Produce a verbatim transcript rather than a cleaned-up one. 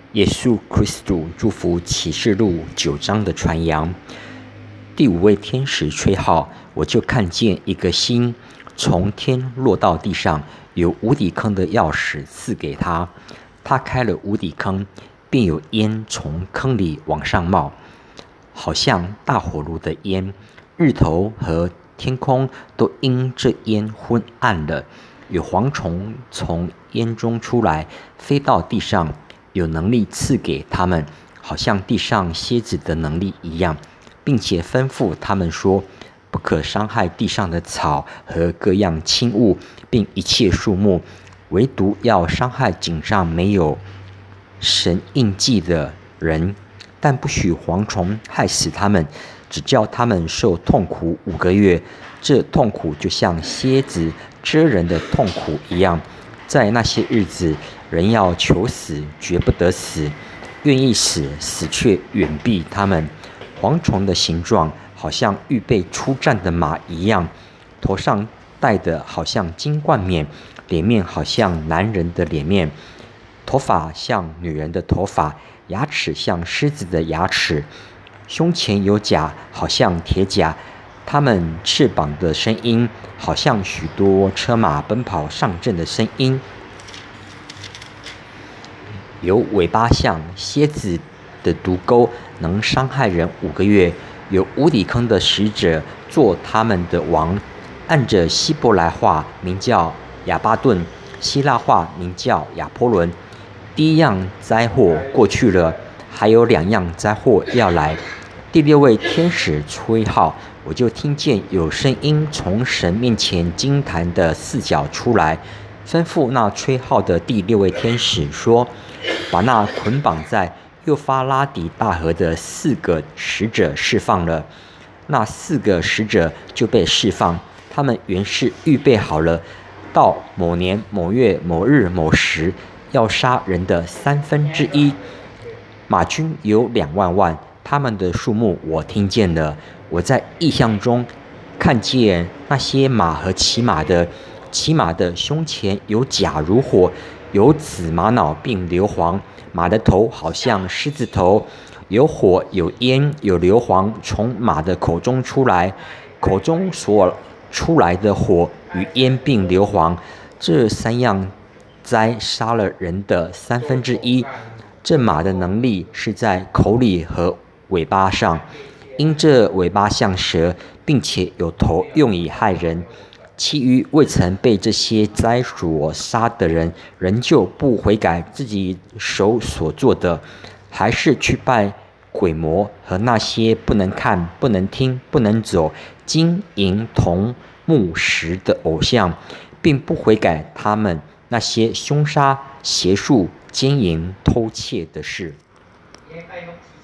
耶稣 Christu 祝福启示录九章的传扬。第五位天使吹号，我就看见一个星从天落到地上，有无底坑的钥匙赐给他。他开了无底坑，便有烟从坑里往上冒，好像大火炉的烟。日头和天空都因这烟昏暗了。有蝗虫从烟中出来，飞到地上，有能力赐给他们，好像地上蝎子的能力一样，并且吩咐他们说：不可伤害地上的草和各样轻物，并一切树木，唯独要伤害井上没有神印记的人，但不许蝗虫害死他们，只叫他们受痛苦五个月。这痛苦就像蝎子蛰人的痛苦一样。在那些日子，人要求死，绝不得死；愿意死，死却远避他们。蝗虫的形状好像预备出战的马一样，头上戴的好像金冠冕，脸面好像男人的脸面，头发像女人的头发，牙齿像狮子的牙齿，胸前有甲，好像铁甲。他们翅膀的声音，好像许多车马奔跑上阵的声音。有尾巴像蝎子的毒钩，能伤害人五个月。有无底坑的使者做他们的王，按着希伯来话名叫亚巴顿，希腊话名叫亚波伦。第一样灾祸过去了，还有两样灾祸要来。第六位天使吹号，我就听见有声音从神面前金坛的四角出来，吩咐那吹号的第六位天使说：把那捆绑在幼发拉底大河的四个使者释放了。那四个使者就被释放，他们原是预备好了，到某年某月某日某时要杀人的三分之一。马军有两万万，他们的数目我听见了。我在异象中看见那些马和骑马的，骑马的胸前有甲如火，有紫玛瑙并硫磺，马的头好像狮子头，有火有烟有硫磺从马的口中出来，口中所出来的火与烟并硫磺，这三样灾杀了人的三分之一。这马的能力是在口里和尾巴上，因这尾巴像蛇，并且有头用以害人。其余未曾被这些灾所杀的人，仍旧不悔改自己手所做的，还是去拜鬼魔和那些不能看、不能听、不能走、金银铜木石的偶像，并不悔改他们那些凶杀、邪术、奸淫、偷窃的事。